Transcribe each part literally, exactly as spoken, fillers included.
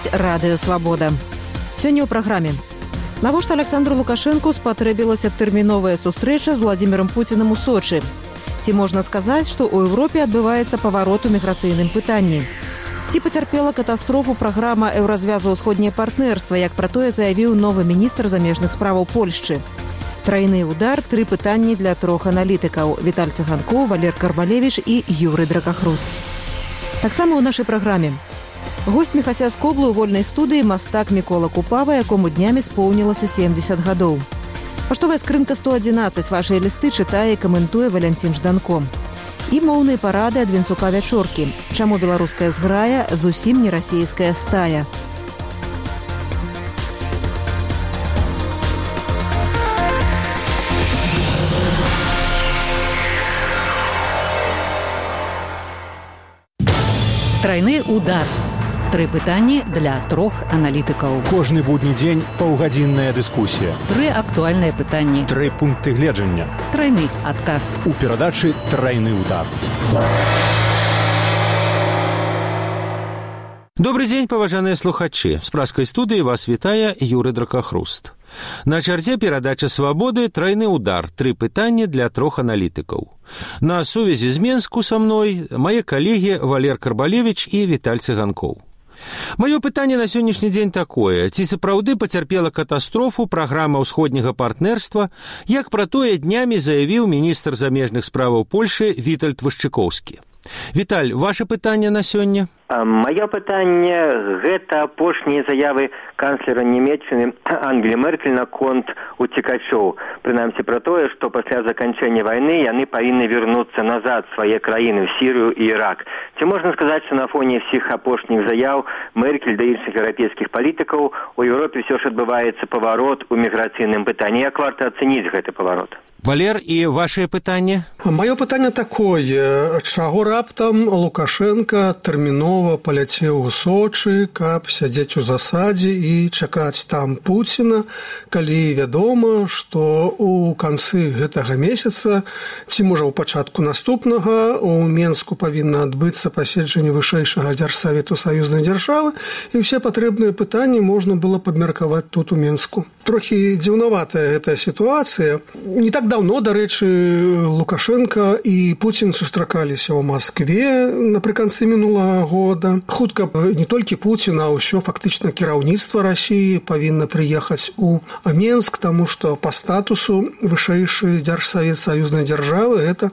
слухаюць радыё «Свабода». Сёння ў праграме. Навошта Александру Лукашэнку спатрэбілася тэрміновая сустрэча з Владзімірам Пуцінам у Сочы? Ці можна сказаць, што ў Еўропе адбываецца паварот у міграцыйным пытанні? Ці пацярпела катастрофу праграма еўразвязу «Усходняе партнерства», як пра тое заявіў новы міністр замежных справаў Польшчы? Трайны удар, тры пытанні для трох аналітыкаў: Віталь Цыганкоў, Валер Карбалевіч і Юрый Дракахруст. Таксама ў нашай праграме госць Міхася з Коблы ў вольнай студыі мастак Мікола Купава, якому днямі споўнілася семдзесят гадоў. Паштовая скрынка сто адзінаццаць, вашыя лісты чытае і каментуе Валянцін Жданко. І моўныя парады ад Венцука Вячоркі. Чаму беларуская зграя зусім не расійская стая? Трайны удар. Тры пытанні для трох аналітыкаў. Кожны будні дзень паўгадзінная дыскусія. Тры актуальныя пытанні. Тры пункты гледжання. Трайны адказ. У перадачы «Трайны удар». Добрый дзень, паважаныя слухачы. З праскай студыі вас вітае Юрый Дракахруст. На чарце перадача «Свабоды» «Трайны удар». Тры пытанні для трох аналітыкаў. На сувязі з Менску са мной мае калегі Валер Карбалевіч і Віталь Цыганкоў. Маё пытанне на сённяшні дзень такое: ці сапраўды пацярпела катастрофу праграма ўсходняга партнерства, як пра тое днямі заявіў міністр замежных справаў Польшы Вітальд Вашчыкоўскі. Віталь, ваше пытанне на сёння? Маё пытанне – гэта апошнія заявы канцлера Нямецчыны Ангелі Меркель наконт уцекачоў. Прынамсі пра тое, што пасля заканчэння вайны яны павінны вярнуцца назад свае краіны ў Сірыю і Ірак. Ці можна сказаць, што на фоне ўсіх апошніх заяў Меркель да іншых еўрапейскіх палітыкаў у Еўропе ўсё ж адбываецца паварот у міграцыйным пытанні? Як варта ацэніць гэты паварот? Валер, і вашее пытанне? Маё пытанне такое: чаго раптам Лукашенко тэрмінова паляцеў у Сочы, каб сядзець у засадзе і чакаць там Пуціна, калі вядома, што ў канцы гэтага месяца, ці можа ў пачатку наступнага, у Менску павінна адбыцца паседжанне вышэйшага дзяржсавету саюзнай дзяржавы, і ўсе патрэбныя пытанні можна было падмеркаваць тут у Менску. Трохі дзіўнаватая гэтая сітуацыя. Не так даўно, дарэчы, Лукашенко і Пуцін сустракаліся ў Маскве напрыканцы мінулага года. Хутка не толькі Пуцін, а ўсё фактычна кіраўніцтва Расіі павінна прыехаць у Менск, таму што па статусу вышэйшы дзяржсавет саюзнай дзяржавы гэта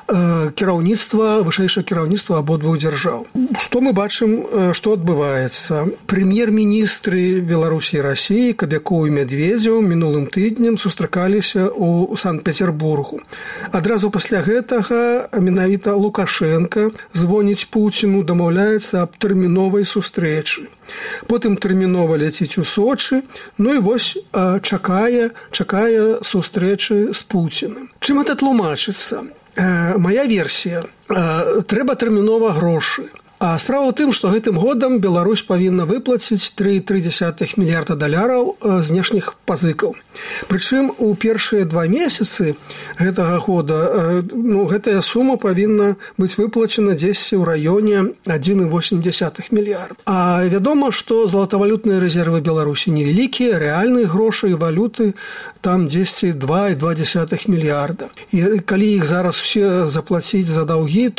э, кіраўніцтва, вышэйшае кіраўніцтва абодвух дзяржаў. Што мы бачым, што адбываецца? Прэм'ер-міністры Беларусі і Расіі Кабякоў і Медведзеў мінулым тыднем сустракаліся ў Санкт-Петербургу. Адразу пасля гэтага менавіта Лукашенко звоніць Пуціну, дамаўляецца аб тэрміновай сустрэчы. Потым тэрмінова ляціць у Сочы, ну і вось а, чакае, чакае сустрэчы з Пуцінам. Чым гэта тлумачыцца? Э, мая версія. Э, трэба тэрмінова грошы. А справа ў тым, што гэтым годам Беларусь павінна выплаціць тры цэлых тры дзесятых мільярда даляраў знешніх пазыкаў. Прычым у першыя два месяцы гэтага года ну, гэтая сума павінна быць выплачана дзесьці ў раёне адзін цэлых восем дзесятых мільярда. А вядома, што златавалютныя рэзервы Беларусі невялікія, рэальныя грошы і валюты там дзесьці два цэлых два дзесятых мільярда. І калі іх зараз все заплаціць за даўгі,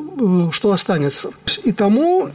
то што астанецца? І таму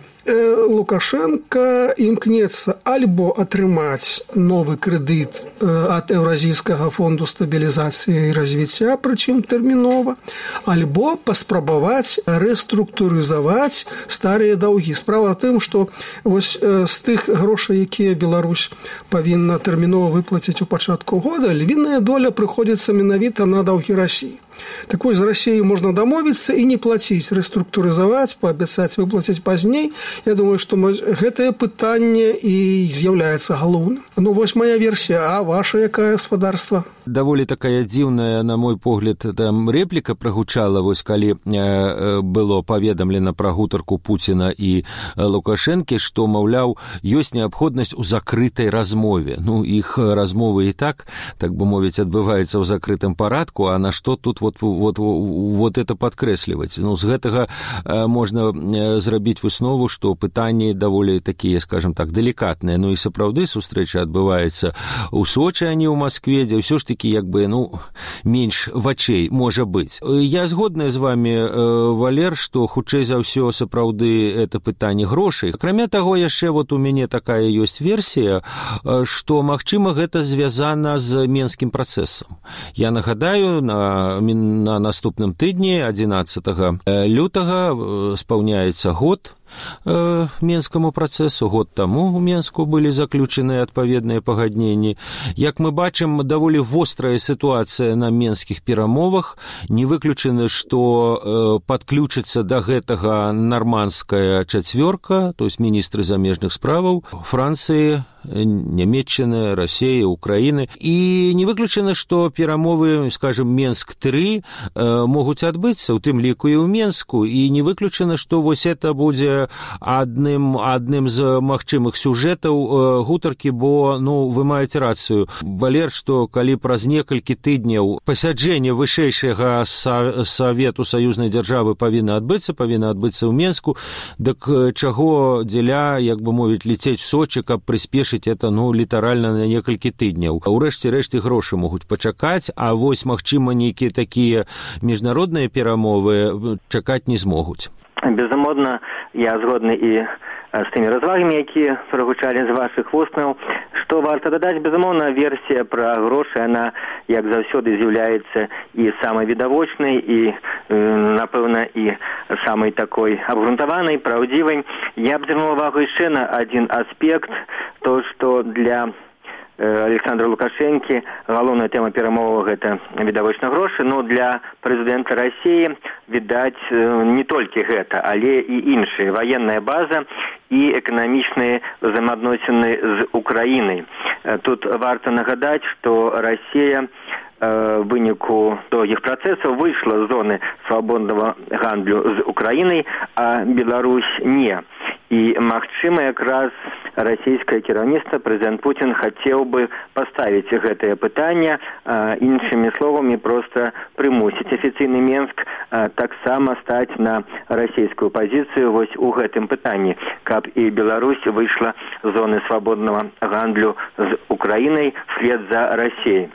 Лукашенко імкнецца альбо атрымаць новы крэдыт ад Еўразійскага фонду стабілізацыі і развіцця, прычым тэрмінова, альбо паспрабаваць рэструктурызаваць старыя даўгі. Справа ў тым, што вось з тых грошай, якія Беларусь павінна тэрмінова выплаціць у пачатку года, львіная доля прыходзіцца менавіта на даўгі Расіі. Так вось, з Расіяй можна дамовіцца і не плаціць, рэструктурызаваць, паабяцаць выплаціць пазней. Я думаю, што гэтае пытанне і з'яўляецца галоўным. Ну, вось моя версія, а ваша якая, гаспадарства? Даволі такая дзіўная, на мой погляд, там рэпліка прагучала, вось калі э, было паведамлена пра гутарку Пуціна і Лукашэнкі, што, маўляў, ёсць неабходнасць у закрытай размове. Ну, іх размовы і так, так бы мовіць, адбываецца ў закрытым парадку, а на што тут вот, вот, вот это падкрэсліваць. Ну, з гэтага можна зрабіць выснову, што пытанні даволі такія, скажем так, делікатныя. Ну і сапраўды сустрэча адбываецца ў Сочы, а не ў Маскве, дзе ўсё ж такі, як бы, ну, менш вачэй можа быць. Я згодная з вами, Валер, што хутчэй за ўсё сапраўды это пытанне грошай. Акрамя таго, яшчэ вот у мяне такая ёсць версія, што, магчыма, гэта звязана з менскім працэсам. Я нагадаю, на, на наступным тыдні, адзінаццатага лютага, спаўняецца год э, менскаму працэсу. Год таму у Менску былі заключаныя адпаведныя пагадненні. Як мы бачым, даволі вострая сітуацыя на менскіх перамовах. Не выключана, што э, падключыцца да гэтага нармандская чацвёрка, то есть міністры замежных справаў Францыі, Нямецчыны, Расіі, Украіны. І не выключана, што перамовы, скажем, Менск-тры э, могуць адбыцца, у тым ліку і ў Менску. І не выключана, што вось это будзе адным, адным з магчымых сюжэтаў э, гутаркі, бо, ну, вы маеце рацыю, Валер, што калі праз некалькі тыдняў пасяджэнне вышэйшага са, Савету саюзнай дзяржавы павінна адбыцца, павінна адбыцца ў Менску, дык чаго дзеля, як бы мовіць, летець в Сочи, каб прыспешыць это, ну, літаральна на некалькі тыдняў. А ўрэшце рэшты грошы могуць пачакаць, а вось, магчыма, нейкія такія міжнародныя перамовы чакаць не змогуць. Безумоўна, я згодны і з тымі развагамі, якія прагучалі з вашых вуснаў. Што варта дадаць, безумоўна, версія пра грошы, яна, як заўсёды, з'яўляецца і самай відавочнай, і, напэўна, і самай такой абгрунтаванай, праўдзівай. Я б звярнуў увагу яшчэ на адзін аспект, то, што для Александра Лукашэнкі галоўная тэма перамоваў гэта відавочна грошы, но для прэзідэнта Расіі, відаць, не толькі гэта, але і іншыя, ваенная база і эканамічныя взаемаадносіны з Украінай. Тут варта нагадаць, што Расія в выніку доўгіх працэсаў выйшла з зоны свабоднага гандлю з Украінай, а Беларусь не. І, магчыма, якраз расійскае кіраўніцтва, прэзідэнт Пуцін хацеў бы паставіць гэтае пытанне, а, іншымі словамі, проста прымусіць афіцыйны Менск а, таксама стаць на расійскую пазіцыю вось у гэтым пытанні, каб і Беларусь выйшла з зоны свабоднага гандлю з Украінай вслед за Расіяй.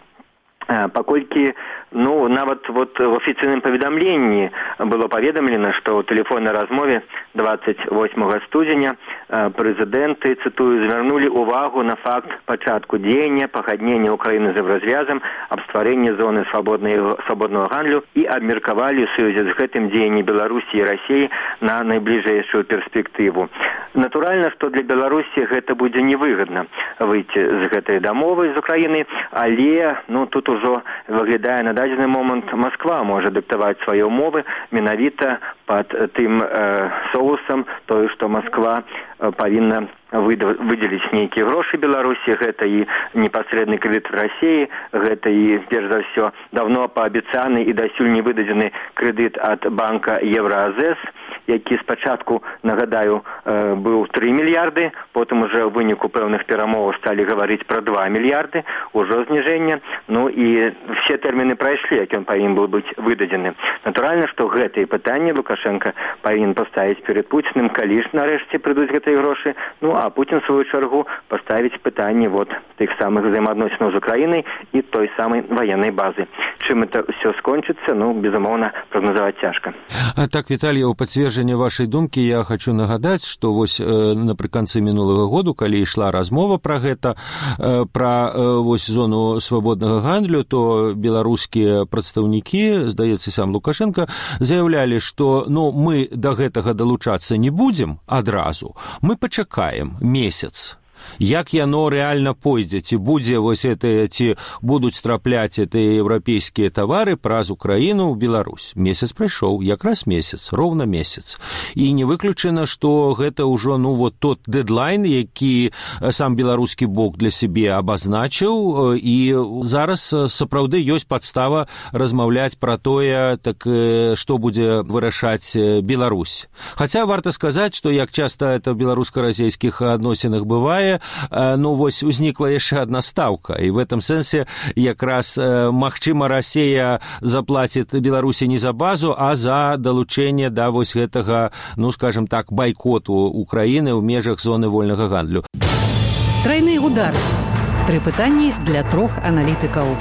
Паколькі, ну, нават вот в афіцыйным паведамленні было паведамлена, што ў тэлефоннай размове двадцать восьмага студзеня прэзідэнты, цытую, звярнулі увагу на факт пачатку дзеяння пагаднення Украіны з Еўразвязам аб стварэнні зоны свабоднага гандлю і абмеркавалі ў сувязі з гэтым дзеянні Беларусі і Расіі на найбліжэйшую перспектыву. Натуральна, што для Беларусі гэта будзе невыгадна выйти з гэтай дамовы з Украіны, але, ну, тут ужо выглядае на дадзены момант Масква можа дыктаваць свае ўмовы менавіта пад тым э, соусам, тое, што Масква э, павінна выдзеліць нейкія грошы Беларусі, гэта і непасрэдны крэдыт Расіі, гэта і, перш за ўсё, давно паабяцаны і дасюль не выдадзены крэдыт ад банка Евразэс, які спачатку, нагадаю, быў тры мільярды, потым уже ў выніку пэўных перамоваў сталі гаварыць пра два мільярды, ужо зніжэнне, ну і все тэрміны прайшлі, як ён павінен быў быць выдадзены. Натуральна, што гэтыя пытанні Лукашенко павінен паставіць перад Пуціным, калі ж нарэшце прыйдуць гэтыя грошы, ну а Путін, в свою чаргу, паставіць пытанні вот тых самых взаимоотносинаў з Украінай і той самай военной базы. Чым это все скончыцца, ну, безумоўна, прогнозаваць цяжка. А так, Віталій, у пацверджанне вашай думкі я хочу нагадаць, што вось э, напрыканцы мінулага году, калі ішла размова пра гэта, э, пра э, вось зону свабоднага гандлю, то беларускія прадстаўнікі, здаецца, сам Лукашенко, заяўлялі, што, ну, мы да гэтага далучацца не будзем адразу, мы пачакаем месяц. Як яно рэальна пойдзе, ці будзе вось это, ці будуць трапляць гэтыя еўрапейскія тавары праз Украіну ў Беларусь. Месяц прайшоў, якраз месяц, роўна месяц. І не выключана, што гэта ўжо, ну, вот тот дэдлайн, які сам беларускі бок для сябе абазначыў, і зараз сапраўды ёсць падстава размаўляць пра тое, так што будзе вырашаць Беларусь. Хаця варта сказаць, што як часта это ў беларуска-расійскіх адносінах бывае, ну, вось узнікла яшчэ адна стаўка, і в этом сэнсе якраз, магчыма, Расія заплаціць Беларусі не за базу, а за далучэнне да вось гэтага, ну, скажем так, байкоту Украіны ў межах зоны вольнага гандлю. Трайны удар. Тры пытанні для трох аналітыкаў.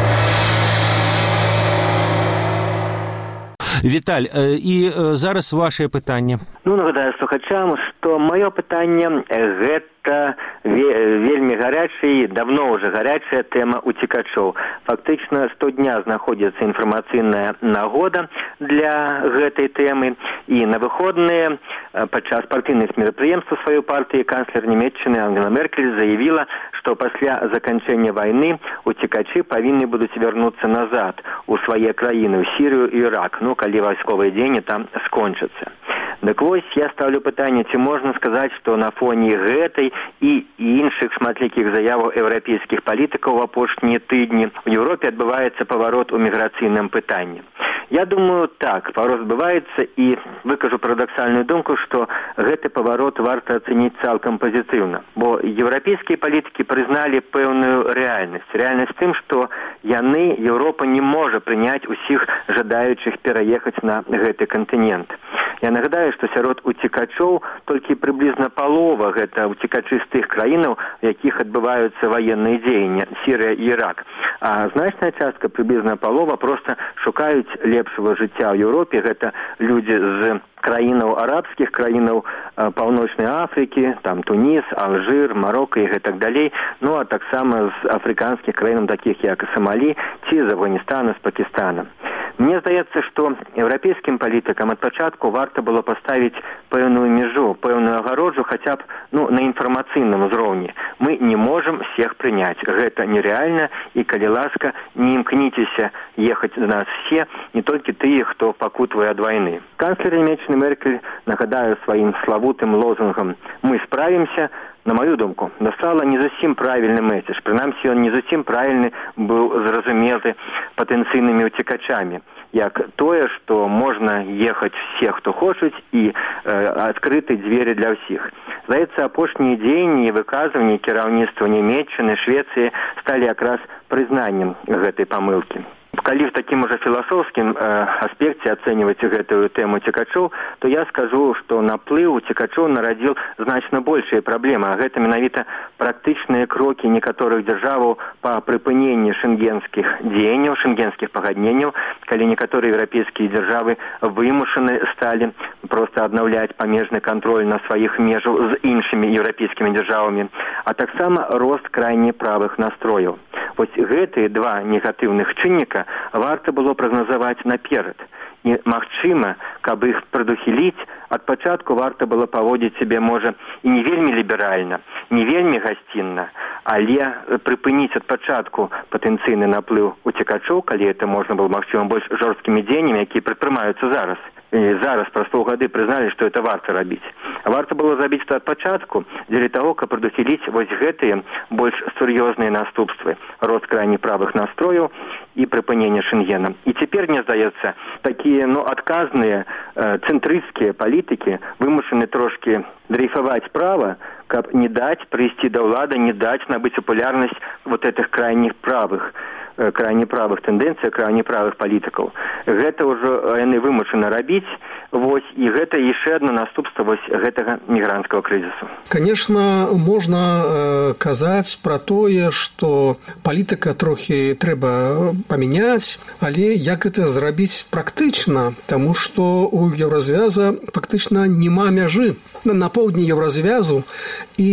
Віталь, і зараз вашае пытанне. Ну, нагадаю слухачам, што маё пытанне гэта вельмі гарячая, давно уже гарячая тэма уцекачоў. Фактычна штодня знаходзіцца інфармацыйная нагода для гэтай тэмы, і на выходныя падчас партыйных мерапрыемстваў сваёй партыі канцлер Нямецчыны Ангела Меркель заявіла, што пасля заканчэння вайны уцекачы павінны будуць вярнуцца назад у свае краіны, ў Сірыю і Ірак, ну, калі вайсковыя дзеянні там скончацца. Дык вось я ставлю пытанне, ці можна сказаць, што на фоне гэтай і іншых шматлікіх заяваў еўрапейскіх палітыкаў у апошнія тыдні у Еўропе адбываецца паварот у міграцыйным пытанні. Я думаю, так, паварот адбываецца, і выкажу парадаксальную думку, што гэты паварот варта ацэніць цалкам пазітыўна, бо еўрапейскія палітыкі прызналі пэўную рэальнасць. Рэальнасць тым, што яны, Еўропа, не можа прыняць усіх жадаючых пераехаць на гэты кантынент. Я нагадаю, што сярод уцекачоў толькі прыблізна палова гэта уцекачы з тых краінаў, у якіх адбываюцца ваенныя дзеянні, Сірыя і Ірак. А значная частка, прыблізна палова, проста шукаюць лепшага жыцця ў Еўропе. Гэта людзі з краінаў арабскіх, краінаў Паўночнай Афрыкі, там Туніс, Алжир, Марока і гэтак далей, ну а таксама з афрыканскіх краінаў, такіх як Сомалі, ці з Афганістана, з Пакістана. Мне здаецца, што еўрапейскім палітыкам ад пачатку варта было паставіць пэўную межу, пэўную агароджу, хаця б ну, на інфармацыйным узроўні. Мы не можам всех прыняць. Гэта нерэальна, і, калі ласка, не імкніцеся ехаць з нас все, не толькі тыя, хто пакутвае ад вайны. Канцлер Нямецчыны Меркель, нагадаю сваім славутым лозунгам «Мы справімся», на мою думку, даслала не зусім правільны месседж. Прынамсі, ён не зусім правільны быў зразумелы патэнцыйнымі уцекачамі. Як тое, што можна ехаць все, хто хочуць, і э, адкрыты дзверы для ўсіх. Здаецца, апошнія дзеянні і выказванні кіраўніцтва Нямецчыны, Швецыі сталі якраз прызнаннем гэтай памылкі. Калі в такім уже філасофскім э, аспекце ацэньваць гэтую тэму уцекачоў, то я скажу, што наплыў уцекачоў нарадзіў значна большыя праблемы, а гэта менавіта практычныя крокі некаторых дзяржаваў па прыпыненні шэнгенскіх дзеянняў, шэнгенскіх пагадненняў, калі некаторыя еўрапейскія дзяржавы вымушаны сталі проста аднаўляць памежны кантроль на сваіх межаў з іншымі еўрапейскімі дзяржавамі, а таксама рост крайне правых настрояў. Вось гэтыя два негатыўных чынніка варта было прагназаваць наперад. І, магчыма, каб іх прадухіліць, ад пачатку варта было паводзіць сябе, можа, і не вельмі ліберальна, не вельмі гасцінна, але прыпыніць ад пачатку патэнцыйны наплыў уцекачоў, калі это можна было, магчыма, больш жорсткімі дзеяннямі, якія прадпрымаюцца зараз. І зараз праз паўгады прызналі, што это варта рабіць. А варта было зрабіць это ад пачатку, дзеля таго, каб прадухіліць вось гэтыя больш сур'ёзныя наступствы, рост крайне правых настрояў і прыпынення Шэнгена. І цяпер, мне здаецца, такія ну, адказныя э, цэнтрысцкія палітыкі вымушаны трошкі дрейфаваць права, каб не даць прыйсці да ўлады, не даць набыць папулярнасць вот этих крайних правых крайне правых тэндэнцый, крайне правых палітыкаў. Гэта ўжо яны вымушаны рабіць, вось, і гэта яшчэ адно наступства вось гэтага мігранцкага крызісу. Конечно, можна э, казаць пра тое, што палітыка трохі трэба памяняць, але як гэта зрабіць практычна, таму што у Еўразвяза фактычна няма мяжы. На, на поўдні Еўразвязу і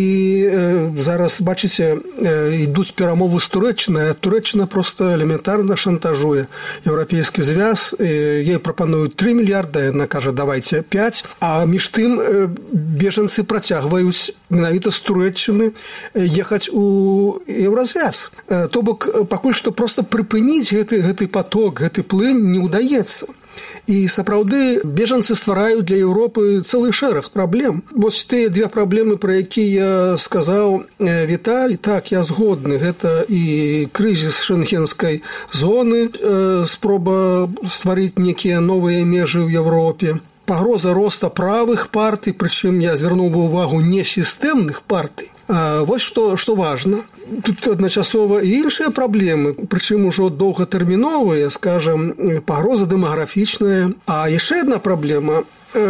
э, зараз, бачыце, э, ідуць перамовы з Турэччынай, а Турэччына проста элементарна шантажуе Еўрапейскі звяз, ей прапануюць тры мільярда, яна кажа, давайце пяць, а між тым бежанцы працягваюць менавіта з Турэччыны ехаць у Еўразвяз. То бок, пакуль што проста прыпыніць гэты, гэты поток, гэты плынь не ўдаецца. І сапраўды бежанцы ствараюць для Еўропы цэлы шэраг праблем. Вось тыя две праблемы, пра якія сказаў Віталь, так, я згодны. Гэта і крызіс шэнгенскай зоны, э, спроба стварыць некія новыя межы ў Еўропе, пагроза роста правых партый, прычым я звярнуў бы ўвагу не сістэмных партый, Вось што, што важна. Тут адначасова і іншыя праблемы, прычым ужо доўгатэрміновыя, скажам, пагроза дэмаграфічная. А яшчэ адна праблема.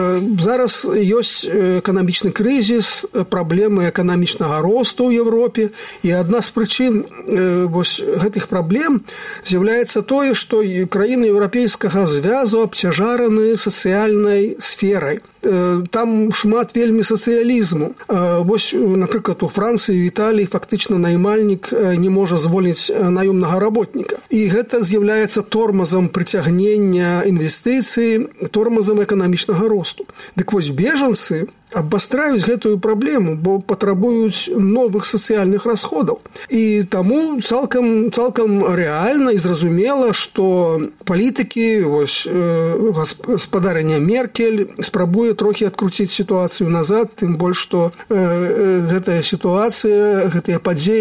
Зараз ёсць эканамічны крызіс, праблемы эканамічнага росту ў Европе, і адна з прычын вось гэтых праблем з'яўляецца тое, што краіны еўрапейскага звязу абцяжараны сацыяльнай сферай. Там шмат вельмі сацыялізму. Вось, напрыклад, у Францыі і Італіі фактычна наймальнік не можа звольніць наёмнага работніка. І гэта з'яўляецца тормазам прыцягнення інвестыцый, тормазам эканамічнага росту. Дык вось бежанцы абвастраюць гэтую праблему, бо патрабуюць новых сацыяльных расходаў. І таму цалкам, цалкам рэальна і зразумела, што палітыкі, вось, гаспадарыня Меркель спрабуе трохі адкруціць сітуацыю назад, тым больш, што э, гэтая сітуацыя, гэтыя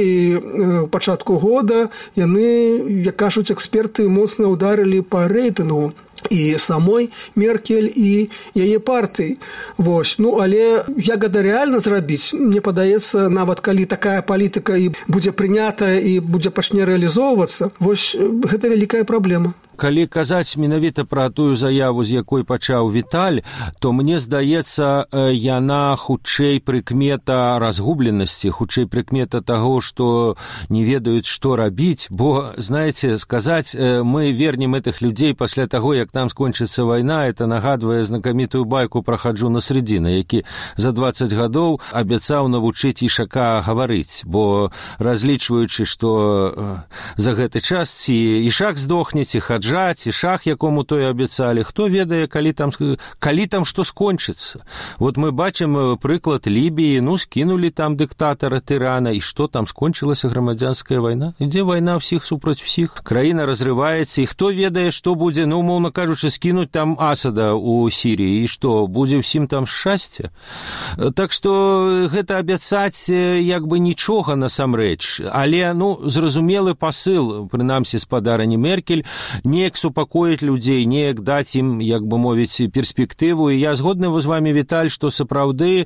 падзеі пачатку года, яны, як кажуць эксперты, моцна ўдарылі па рэйтынгу і самой Меркель, і яе партыі. Вось. Ну, але як гэта рэальна зрабіць, мне падаецца, нават калі такая палітыка і будзе прынятая і будзе пачне рэалізоўвацца, вось гэта вялікая праблема. Калі казаць менавіта пра тую заяву, з якой пачаў Віталь, то мне здаецца, яна хутчэй прыкмета разгубленасці, хутчэй прыкмета таго, што не ведаюць, што рабіць, бо, знаеце, сказаць, мы вернем этих людзей пасля таго, як там скончыцца вайна, это нагадвае знакамітую байку пра Хаджу Насреддіна, які за дваццаць гадоў абяцаў навучыць Ішака гаварыць, бо разлічваючы, што за гэты час ці Ішак здохне, ці Хаджа, ці шах, якому той абяцалі, хто ведае, калі там, калі там што скончыцца. Вот мы бачым прыклад Лібіі, ну, скінулі там дыктатара, тырана, і што там скончылася грамадзянская вайна? Ідзе вайна ўсіх супраць усіх, краіна разрываецца, і хто ведае, што будзе, ну, умоўна кажучы, скінуць там Асада ў Сіріі, і што, будзе ўсім там шчасце? Так што гэта абяцаць як бы нічога насамрэч, але, ну, зразумелы пасыл, прынамсі, спадарыні Меркель, неяк супакоіць людзей, неяк даць ім, як бы мовіць, перспектыву. І я згодны з вамі, Віталь, што сапраўды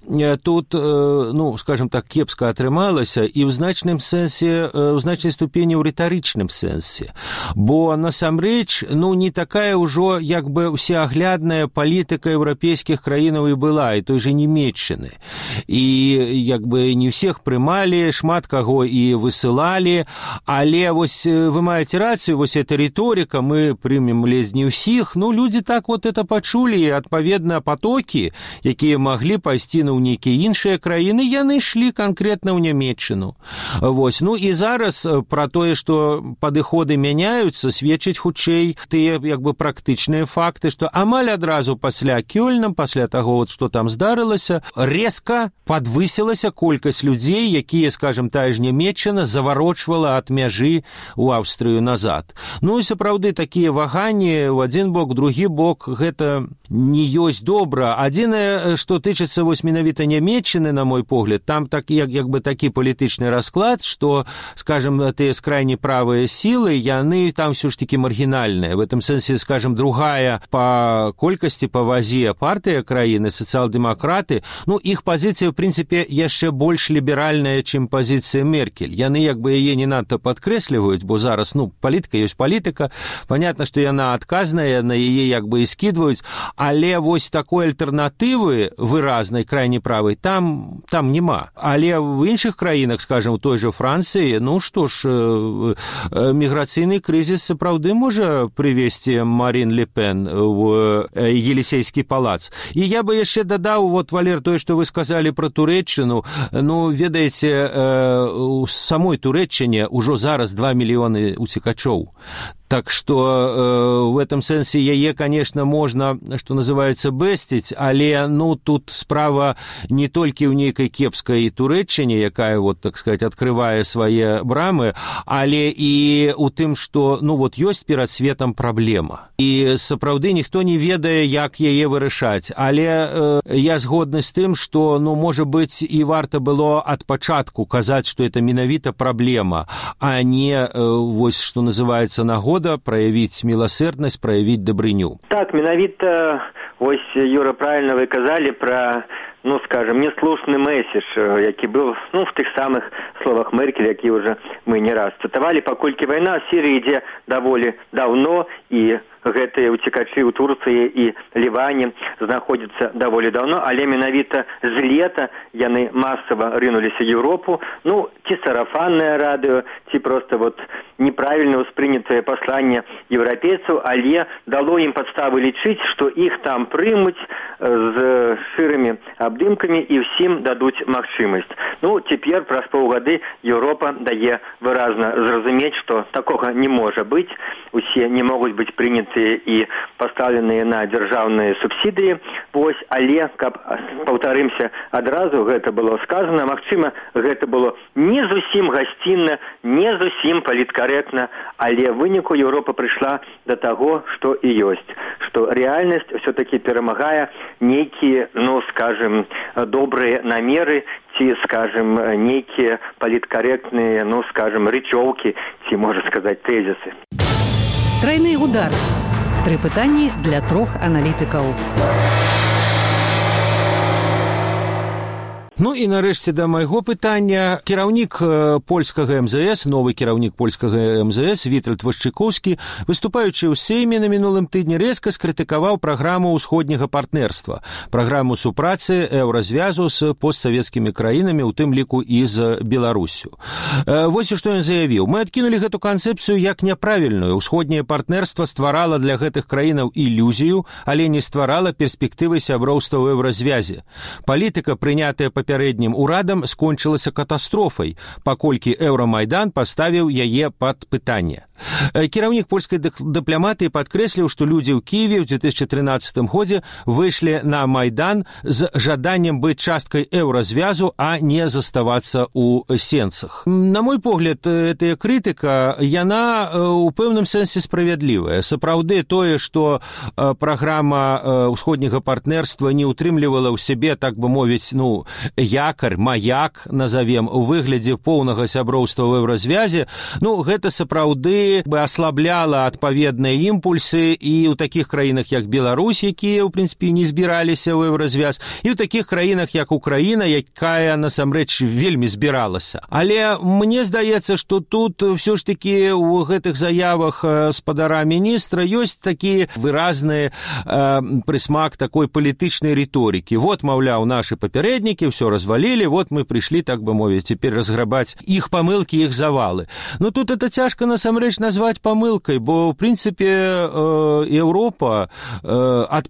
тут, ну, скажем так, кепска атрымалася і ў значным сэнсе, ў значнай ступені ў рытарычным сэнсе. Бо насамрэч, ну, не такая ўжо, як бы, усеаглядная палітыка еўрапейскіх краінаў і была, і той же Нямецчыны. І, як бы, не ўсіх прымалі, шмат каго і высылалі, але вось вы маеце рацыю, вось эта рыторыка, мы прымем ледзь не ўсіх, ну, людзі так вот это пачулі, і, адпаведна, потокі, якія маглі пайсці на ў нейкія іншыя краіны, яны ішлі канкрэтна ў Нямецчыну. Вось. Ну, і зараз пра тое, што падыходы мяняюцца, сведчыць хутчэй тыя, як бы, практычныя факты, што амаль адразу пасля Кёльна, пасля таго, вот, што там здарылася, резка падвысілася колькасць людзей, якія, скажем, тая ж Нямецчына заварочвала ад мяжы ў Аўстрыю назад. Ну, і сапраўды такія ваганні ў адзін бок, другі бок, гэта не ёсць добра. Адзінае, што тычыцца вось менавіта Нямецчыны, на мой погляд, там так, як, як бы такі палітычны расклад, што, скажем, тыя скрайне правыя сілы, яны там все ж таки маргінальныя. В этом сэнсе, скажем, другая па колькасці, па вазе партыя краіны, сацыял-дэмакраты, ну, іх пазіцыя, в прынцыпе, яшчэ больш ліберальная, чым пазіцыя Меркель. Яны, як бы, яе не надта падкрэсліваюць, бо зараз, ну, палітыка ёсць палітыка, понятно, што яна адказная, на яе, як бы, і скідваюць, але вось такой альтэрнатывы выразнай крайне правай там, там няма. Але в іншых краінах, скажем, у той же Францыі, ну што ж, міграцыйны крызіс сапраўды можа прывесці Марин Ле Пен в Елісейскі палац. І я бы яшчэ дадаў, вот, Валер, тое, што вы сказалі пра Турэччыну, ну, ведаеце, у самой Турэччыне ўжо зараз два мільёны уцекачоў. Так што э, в этом сэнсе яе, конечно, можна, што называецца, бэсціць, але, ну, тут справа не толькі ў нейкай кепскай Турэччыне, якая, вот, так сказать, адкрывае свае брамы, але і ў тым, што, ну, вот, ёсць перад светам праблема. І сапраўды ніхто не ведае, як яе вырашаць. Але э, я згодны з тым, што, ну, можа быць, і варта было ад пачатку казаць, што это менавіта праблема, а не, э, вось, што называецца, нагода праявіць міласэрнасць, праявіць дабрыню. Так, менавіта, вось, Юра, правильно вы казалі пра ну, скажем, неслушны месседж, які быў, ну, в тых самых словах Меркель, які уже мы не раз цытавалі, паколькі вайна ў Сірыі ідзе даволі даўно, і гэтыя уцекачы ў Турцыі і Ліване знаходзяцца даволі даўно, але менавіта з лета яны масава рынуліся Еўропу, ну, ці сарафаннае радыё, ці проста вот неправільна ўспрынятае пасланне еўрапейцаў, але дало ім падставы лічыць, што іх там прымуць з шырымі абдымкамі і ўсім дадуць магчымасць. Ну, цяпер праз паўгады Еўропа дае выразна зразумець, што такога не можа быць, усе не могуць быць прынятыя і пастаўленыя на дзяржаўныя субсідыі. Вось, але, каб, паўтарымся адразу, гэта было сказана, магчыма, гэта было не зусім гасцінна, не зусім паліткарэктна, але ў выніку Еўропа прыйшла да таго, што і ёсць, што рэальнасць ўсё-такі перамагае нейкія, ну, скажем, добрыя намеры, ці, скажем, нейкія паліткарэктныя, ну, скажем, рэчоўкі, ці, можа сказаць, тэзісы. Тройны удар. Тры пытанні для трох аналітыкаў. Ну і нарэшце да майго пытання. Кіраўнік польскага эм зэ эс, новы кіраўнік польскага эм зэ эс Вітальд Вашчыкоўскі, выступаючы ў Сейме на мінулым тыдні, рэзка скрытыкаваў праграму ўсходняга партнерства, праграму супрацы еўразвязу з постсавецкімі краінамі, у тым ліку і з Беларусю. Вось што ён заявіў. Мы адкінулі гэту канцэпцыю як няправільную. Усходняе партнерства стварала для гэтых краінаў ілюзію, але не стварала перспектывы сяброўства ў еўразвязе. Палітыка, прынятая па папярэднім урадам, скончылася катастрофай, паколькі Еўрамайдан паставіў яе пад пытанне. Кіраўнік польскай дыпламатыі падкрэсліў, што людзі ў Кіеве ў две тысячы трынаццатым годзе выйшлі на Майдан з жаданнем быць часткай еўразвязу, а не заставацца ў сенцах. На мой погляд, гэтая крытыка, яна ў пэўным сэнсе справядлівая. Сапраўды тое, што праграма ўсходняга партнерства не ўтрымлівала ў сябе, так бы мовіць, ну, якар, маяк, назовем, у выглядзе поўнага сяброўства ў еўразвязе, ну, гэта сапраўды бы аслабляла адпаведныя імпульсы і ў такіх краінах, як Беларусь, якія, ў прынцыпе, не збіраліся ў еўразвяз, і ў такіх краінах, як Украіна, якая, насамрэч, вельмі збіралася. Але мне здаецца, што тут ўсё ж такі ў гэтых заявах спадара міністра ёсць такі выразны э, прысмак такой палітычнай рыторыкі. Вот, маўляў, нашы папярэднікі ўсё развалілі, вот мы прыйшлі, так бы мовіць, цяпер разграбаць іх памылкі, іх завалы. Но тут это цяжка, насамрэч, назваць памылкай, бо, ў прынцыпе, Еўропа ад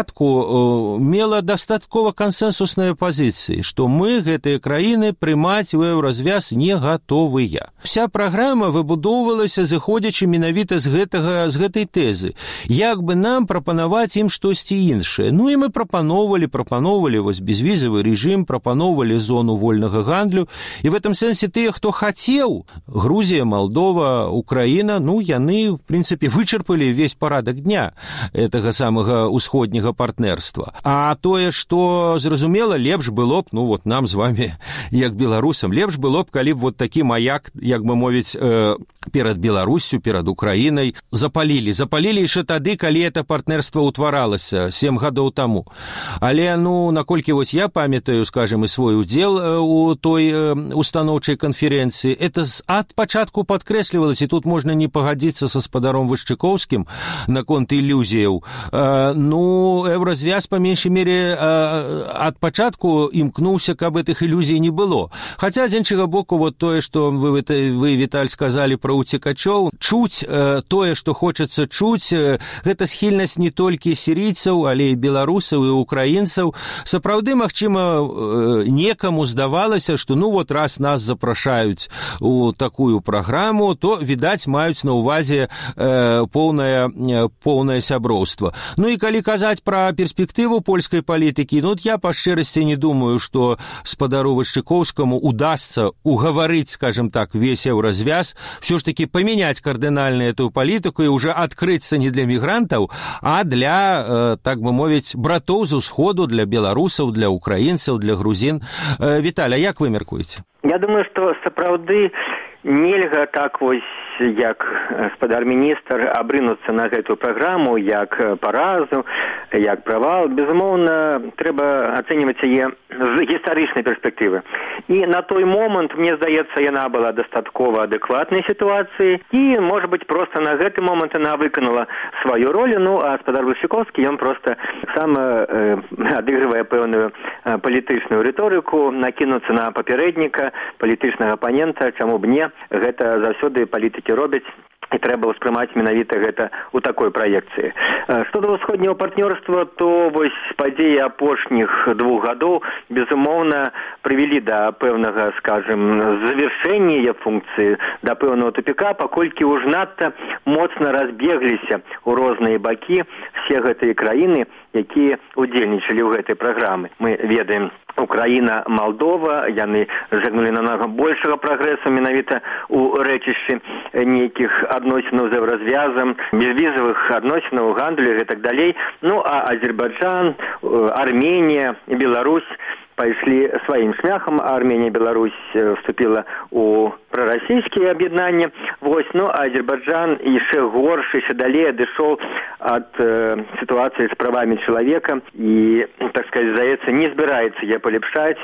пачатку мела дастаткова кансэнсусныя пазіцыі, што мы гэтыя краіны прымаць у еўразвяз не гатовыя. Вся праграма выбудоўвалася, зыходзячы менавіта з гэтага, з гэтай тэзы. Як бы нам прапанаваць ім штосьці іншае? Ну і мы прапаноўвалі, прапаноўвалі вось безвізавы рэжым, прапаноўвалі зону вольнага гандлю, і в этом сэнсе тыя, хто хацеў, Грузія, Малдова, Украіна, ну, яны, в прынцыпе, вычарпалі ўвесь парадак дня гэтага самага ўсходняга партнерства. А тое, што, зразумела, лепш было б, ну, вот нам з вами, як беларусам, лепш было б, калі б вот такі маяк, як бы мовіць, э, перад Беларуссю, перад Украінай запалілі. Запалілі яшчэ тады, калі это партнерства ўтваралася сем гадоў таму. Але, ну, наколькі вось я памятаю, скажем, і свой удзел у той э, устаноўчай канферэнцыі, это ад пачатку падкрэслівалася, і тут можна не пагадзіцца са спадаром Вашчыкоўскім наконт ілюзіяў. Э, ну, еўразвяз, па меншай мере, э, ад пачатку імкнуўся, каб гэтых ілюзій не было. Хаця, з іншага боку, вот тое, што вы, вы Віталь, сказалі пра уцекачоў, чуць э, тое, што хочацца чуць, э, гэта схільнасць не толькі сірійцаў, але і беларусаў, і украінцаў. Сапраўды, магчыма, э, некаму здавалася, што, ну, вот раз нас запрашаюць у такую праграму, то, відаць, маюць на ўвазе э, поўнае, э, поўнае сяброўства. Ну і калі казаць пра перспектыву польскай палітыкі, ну, я па шчырасці не думаю, што спадару Вашчыкоўскаму удасца угаварыць, скажем так, весь еўразвяз, все ж таки поменять кардинально эту политику и уже открыться не для мигрантов, а для, э, так бы мовіць, братоў з усходу, для беларусаў, для украінцаў, для грузін. Э, Віталь, а як вы мяркуеце? Я думаю, што сапраўды нельга так вось, як гаспадар-міністр, абрынуцца на гэтую праграму, як паразу, як правал. Безумоўна, трэба ацэньваць яе з гістарычнай перспектывы. І на той момант, мне здаецца, яна была дастаткова адэкватнай сітуацыі, і, можа быць, проста на гэты момант яна выканала сваю ролю, ну, а гаспадар Васільковскі, ён проста сам э, адыгрывае пэўную э, палітычную рыторыку, накінуцца на папярэдніка, палітычнага апанента, чаму б не, гэта заўсёды палітыкі робяць, і трэба ўспрымаць менавіта гэта ў такой праекцыі. Што да ўсходняго партнёрства, то вось падзеі апошніх двух гадоў, безумоўна, прывялі да пэўнага, скажем, завяршэння яе функцыі, да пэўнага тупіка, паколькі ўж надта моцна разбегліся ў розныя бакі все гэтыя краіны, якія удзельнічалі ў гэтай праграмы. Мы ведаем, Украіна, Малдова, яны загнулі намнога большага прагрэсу менавіта ў рэчышчы нейкіх адносінаў з еўразвязам, безвізавых адносінаў, гандлю і так далей. Ну, а Азербайджан, Арменія і Беларусь пайшлі сваім шляхам. Арменія і Беларусь вступіла ў прарасійскія аб'яднанні. Вось, ну, а Азербайджан яшчэ горш, яшчэ далей адышоў ад э, сітуацыі з правамі чалавека і, так сказать, здаецца, не збіраецца яе палепшаць,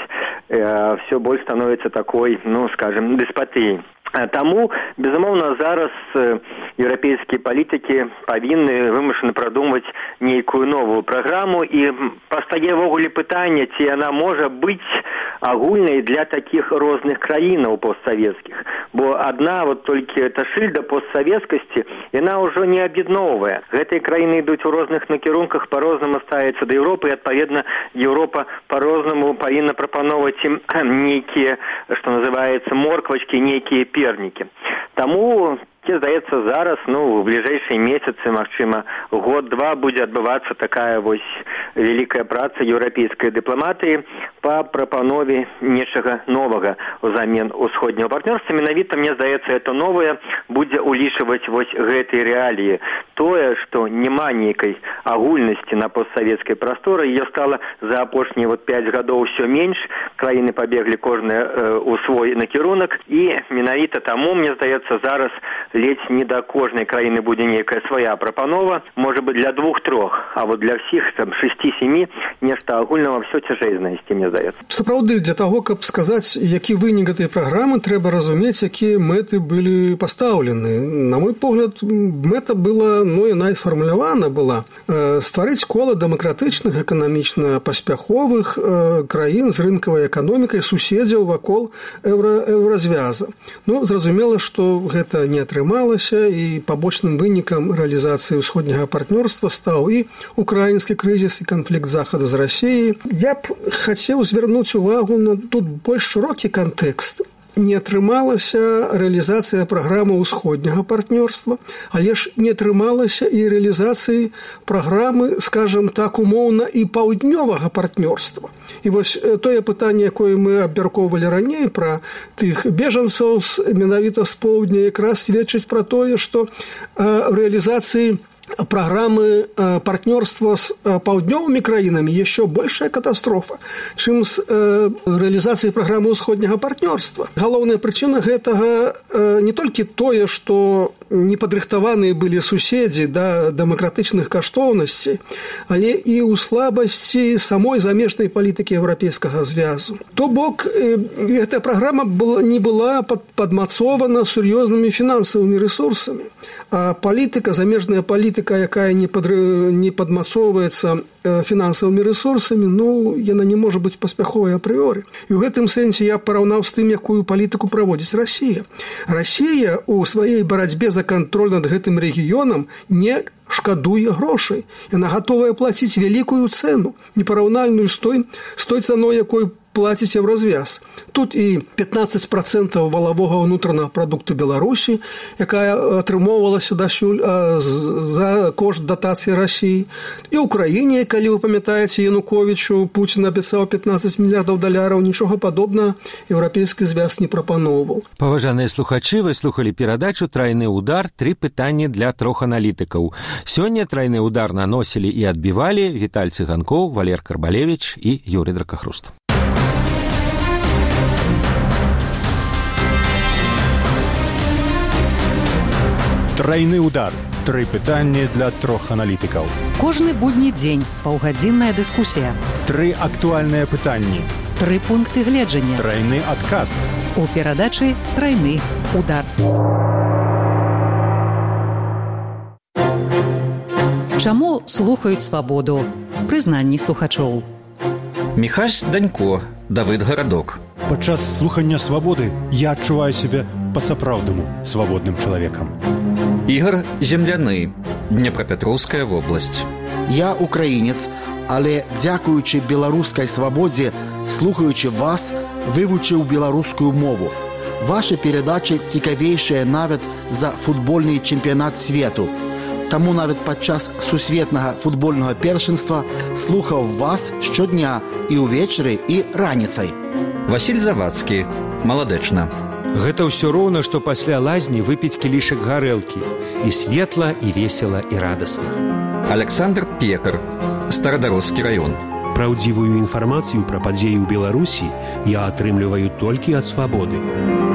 э, все больш становіцца такой, ну, скажем, деспатыяй. Таму, безумоўна, зараз еўрапейскія палітыкі павінны вымушаны прадумаць нейкую новую праграму, і пастае ўвогуле пытанне, ці яна можа быць агульнай для такіх розных краінаў постсавецкіх. Бо адна вот толькі эта шыльда постсавецкасці, яна ўжо не аб'ядноўвае. Гэтыя краіны ідуць у розных накірунках, па-рознаму ставяцца да Еўропы, і, адпаведна, Еўропа па-рознаму павінна прапаноўваць ім нейкія, што называецца, морквачкі, нейкія пернікі. Таму, мне здаецца, зараз, ну, в бліжэйшыя месяцы, магчыма, год-два будзе адбывацца такая вось вялікая праца еўрапейскай дыпламатыі па прапанове нечага новага ўзамен усходняго партнёрства. Менавіта, мне здаецца, это новае будзе улічваць вось гэтай рэаліі. Тое, што няма нейкай агульнасці на постсавецкай прасторы, ее стала за апошнія вот пяць гадоў усё менш, краіны пабеглі кожная э, у свой накірунак, і менавіта таму, мне здаецца, зараз ледзь не да кожнай краіны будзе нейкая свая прапанова, можа быць для двух-трох, а вот для ўсіх там шэсці-сямі нешта агульнага ўсё цяжэй знайсці, мне здаецца. Сапраўды, для таго, каб сказаць, які вынік гэтай праграмы, трэба разумець, якія мэты былі пастаўлены. На мой погляд, мэта была, ну, яна і сфармулявана была, э, стварыць кола дэмакратычных, эканамічна паспяховых э, краін з рынкавай эканомікай, суседзяў вакол еўра, еўразвяза. Ну, зразумела, што гэта не атрымалася, і пабочным вынікам рэалізацыі ўсходняга партнёрства стаў і украінскі крызіс, і канфлікт захада з Расіяй. Я б хацеў звярнуць увагу на тут больш шырокі кантэкст. Не атрымалася рэалізацыя праграмы ўсходняга партнёрства, але ж не атрымалася і рэалізацыі праграмы, скажам так, умоўна, і паўднёвага партнёрства. І вось тое пытанне, якое мы абмяркоўвалі раней пра тых бежанцаў менавіта з поўдня, якраз сведчыць пра тое, што рэалізацыі программы э, партнерства с э, паўднёвымі краінамі еще большая катастрофа, чым з э, рэалізацыяй праграмы ўсходняга партнерства. Галоўная прычына гэтага э, не толькі тое, што непадрыхтаваныя былі суседзі да дэмакратычных каштоўнасцей, але і ў слабасці самой замежнай палітыкі еўрапейскага звязу. То бок, э, гэтая праграма была, не была пад, падмацована сур'ёзнымі фінансавымі рэсурсамі. А палітыка, замежная палітыка, якая не, пад, не падмацоўваецца фінансавымі рэсурсамі, ну, яна не можа быць паспяховай апрыоры. І ў гэтым сэнсе я параўнаў з тым, якую палітыку праводзіць Расія. Расія ў сваёй барацьбе за кантроль над гэтым рэгіёнам не шкадуе грошай. Яна гатовая плаціць вялікую цэну, непараўнальную з той, з той цаной, якой плаціць еўразвяз. Тут і пятнаццаць працэнтаў валавога ўнутранага прадукту Беларусі, якая атрымоўвалася дасюль за кошт датацыі Расіі. І ў краіне, калі вы памятаеце, Януковічу Пуцін абяцаў пятнаццаць мільярдаў даляраў, нічога падобнага еўрапейскі звяз не прапаноўваў. Паважаныя слухачы, вы слухалі перадачу «Трайны удар. Тры пытанні для трох аналітыкаў». Сёння трайны удар наносілі і адбівалі Віталь Цыганкоў, Валер Карбалевіч і Юрый Дракахруст. Трайны удар. Тры пытанні для трох аналітыкаў. Кожны будні дзень паўгадзінная дыскусія. Тры актуальныя пытанні. Тры пункты гледжання. Трайны адказ. У перадачы «Трайны удар». Чаму слухаюць свабоду? Прызнанні слухачоў. Міхась Данько, Давыд Гарадок. Падчас слухання свабоды я адчуваю сябе па-сапраўднаму свабодным чалавекам. Ігор Земляны, Днепрапетроўская вобласць. Я украінец, але дзякуючы беларускай свабодзе, слухаючы вас, вывучыў беларускую мову. Вашы перадачы цікавейшыя нават за футбольны чэмпіянат свету. Таму нават падчас сусветнага футбольнага першынства слухаў вас штодня і ўвечары, і раніцай. Васіль Завадскі, Маладэчна. Гэта ўсё роўна, што пасля лазні выпіць кілішак гарэлкі. І светла, і весела, і радасна. Александр Пекар, Старадароскі раён. Праўдзівую інфармацыю пра падзеі ў Беларусі я атрымліваю толькі ад свабоды.